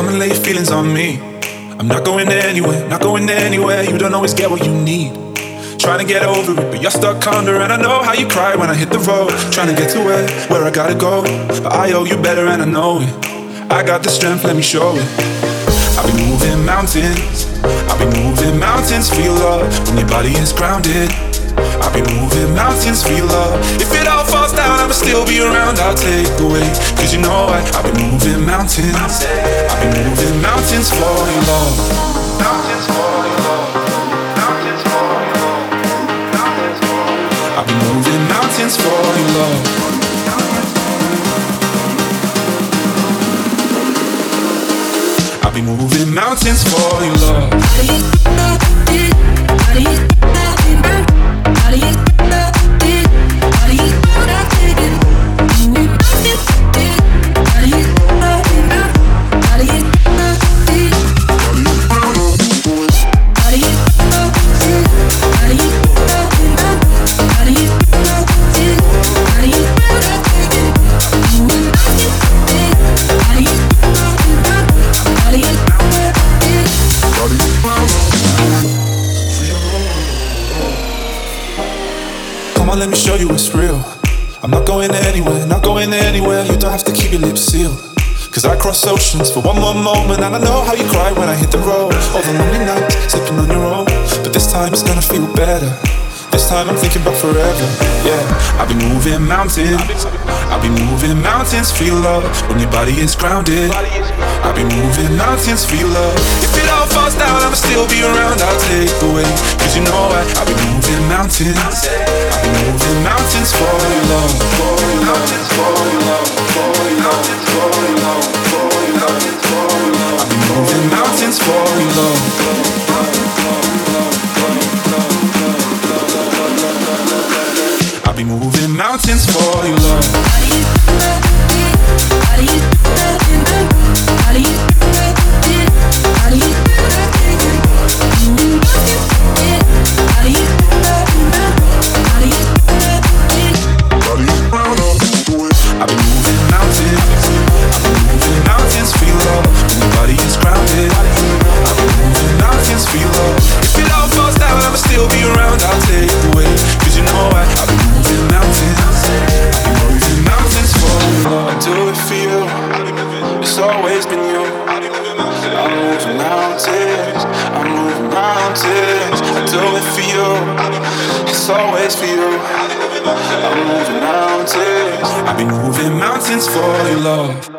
Come and lay your feelings on me. I'm not going anywhere, not going anywhere. You don't always get what you need. Trying to get over it, but you're stuck under. And I know how you cry when I hit the road. Trying to get to where I gotta go. But I owe you better and I know it. I got the strength, let me show it. I've been moving mountains. I've been moving mountains, feel love when your body is grounded. I've been moving mountains, feel love. If it all falls down, I'ma still be around. I'll take the weight, cause you know I've been moving mountains. I've been moving mountains for your love. Mountains for your love. Mountains for your love. Mountains for your love. I've been moving mountains for your love. I'll be moving mountains for your love. Come on, let me show you what's real. I'm not going anywhere, not going anywhere. You don't have to keep your lips sealed. Cause I cross oceans for one more moment. And I know how you cry when I hit the road. All the lonely nights, sleeping on your own. But this time it's gonna feel better. This time I'm thinking about forever. Yeah, I've been moving mountains. I've been moving mountains, feel love when your body is grounded. I've been moving mountains, feel love. If it all falls down, I'ma still be around. I'll take the weight, cause you know I've been moving mountains. I've been moving mountains for your love. Mountains for your love. Mountains for your love. I've been moving mountains for your love. I'll be moving mountains for your love. I've been moving mountains. I've been moving mountains, feel love when your body is grounded. I've been moving mountains, feel love. If it all falls down, I'ma still be around. I'll take the weight, cause you know I've been moving mountains. I've been moving mountains for love. I do it for you. It's always been you. I'm moving mountains. I'm moving mountains. I do it for you. It's always for you. I'm moving mountains. I've been moving mountains for your love.